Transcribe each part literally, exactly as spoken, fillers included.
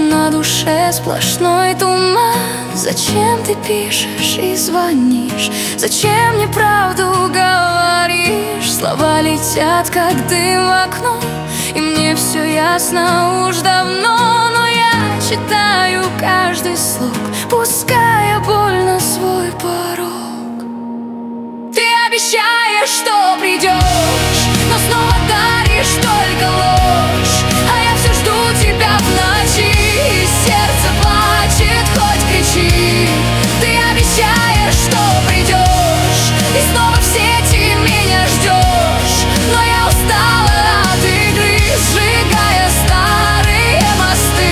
на душе сплошной туман. Зачем ты пишешь и звонишь? Зачем мне правду говоришь? Слова летят, как дым в окно, и мне все ясно уж давно. Но я читаю каждый слог, пуская боль на свой порог. Ты обещаешь, что придешь, но снова даришь только ложь. А я все жду тебя в ночи, и сердце плачет, хоть кричи. Ты обещаешь, что придешь, и снова в сети меня ждешь. Но я устала от игры, сжигая старые мосты.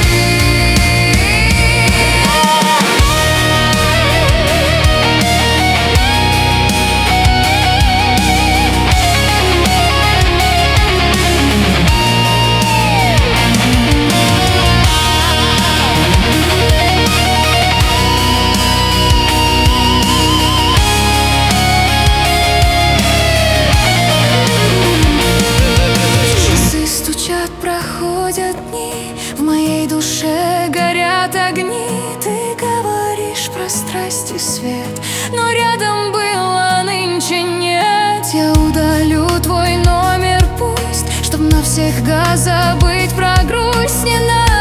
Проходят дни, в моей душе горят огни. Ты говоришь про страсть и свет, но рядом было, нынче нет. Я удалю твой номер, пусть, чтоб навсегда забыть про грусть. Не надо